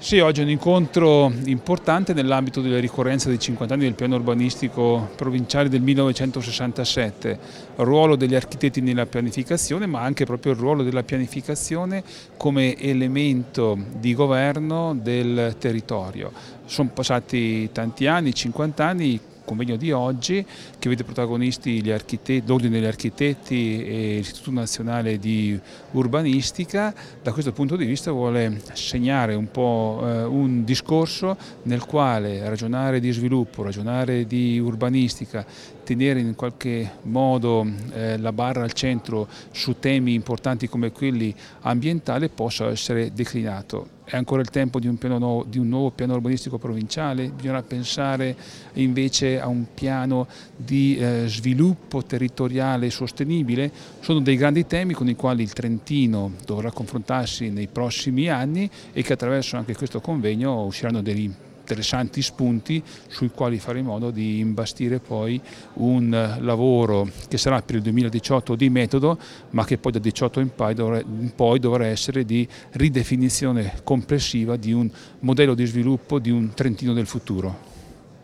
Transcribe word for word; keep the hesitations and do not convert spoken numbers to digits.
Sì, oggi è un incontro importante nell'ambito della ricorrenza dei cinquanta anni del piano urbanistico provinciale del millenovecentosessantasette, il ruolo degli architetti nella pianificazione, ma anche proprio il ruolo della pianificazione come elemento di governo del territorio. Sono passati tanti anni, cinquanta anni. Il convegno di oggi, che vede protagonisti l'Ordine degli Architetti e l'Istituto Nazionale di Urbanistica, da questo punto di vista vuole segnare un po' eh, un discorso nel quale ragionare di sviluppo, ragionare di urbanistica, tenere in qualche modo eh, la barra al centro su temi importanti come quelli ambientali possa essere declinato. È ancora il tempo di un, piano nuovo, di un nuovo piano urbanistico provinciale? Bisogna pensare invece a un piano di eh, sviluppo territoriale sostenibile? Sono dei grandi temi con i quali il Trentino dovrà confrontarsi nei prossimi anni e che attraverso anche questo convegno usciranno degli interessanti spunti sui quali fare in modo di imbastire poi un lavoro che sarà per il duemiladiciotto di metodo, ma che poi dal diciotto in poi dovrà, in poi dovrà essere di ridefinizione complessiva di un modello di sviluppo di un Trentino del futuro.